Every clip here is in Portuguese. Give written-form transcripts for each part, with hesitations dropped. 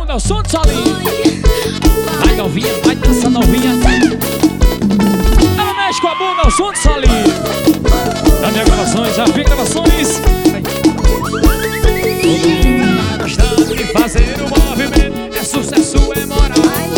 bunda ao som do solinho. Vai novinha, vai dança novinha. Ela mexe com a bunda ao som do solinho. Daniel Gravações, já vi gravações. Todo mundo tá gostando de fazer o movimento. É sucesso, é moral.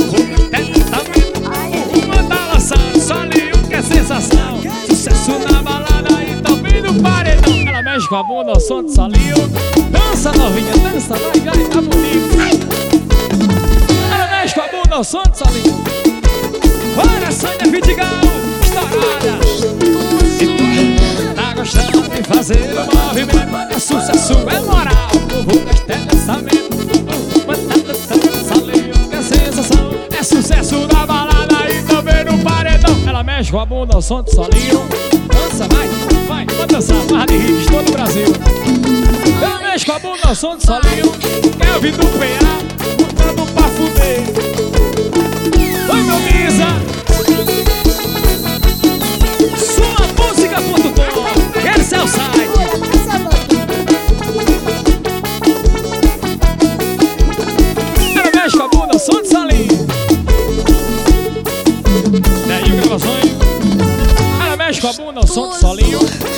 O rumo tá lançando, solinho que é sensação. Sucesso na balada e também no paredão. Ela mexe com a bunda ao som do solinho. Dança novinha, dança, vai, tá bonito. Ela mexe com a bunda ao som do solinho. Coração de Vidigal, estourada. E todo mundo tá gostando de fazer o movimento. É sucesso, é moral. O povo gosta dessa mesmo. Tá dançando, solinho que é sensação. É sucesso na balada e também no paredão. Ela mexe com a bunda ao som do solinho. Dança, vai, pode dançar, barra de rios, todo o Brasil. Ela mexe com a bunda ao som do solinho. Kelvin do PA, botando pra fuder. Oi, meu Misa. Suamusica.com. Esse é o site. Ela mexe com a bunda ao som do solinho. Daí Gravações. Ela mexe com a bunda ao som do solinho.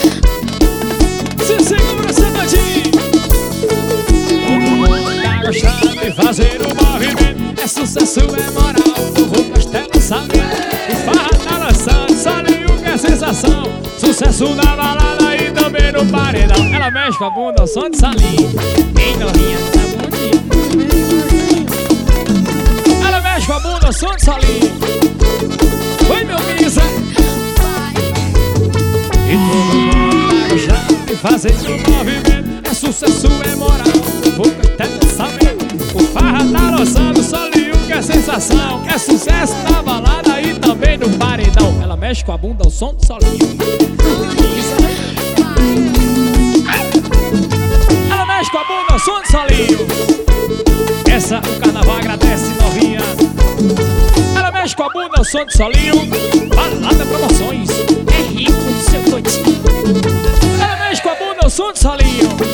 Se segura, sentadinho. Todo mundo tá gostando de fazer o movimento. É sucesso, é moral. O povo gosta de saber. O farra tá lançando, solinho que é sensação. Sucesso na balada e também no paredão. Ela mexe com a bunda ao som de solinho. Bem novinha, tá bonita. Ela mexe com a bunda ao som de solinho. Oi, meu Misa. E todo mundo tá gostando de fazer o movimento. É sucesso, é moral. O povo até saber. O farra tá lançando, solinho que é sensação. É sucesso na balada e também no paredão. Ela mexe com a bunda ao som do solinho. Ela mexe com a bunda ao som do solinho. Essa o carnaval agradece, novinha. Ela mexe com a bunda ao som do solinho. Balada Promoções. É rico, seu doidinho. Ela mexe com a bunda ao som do solinho.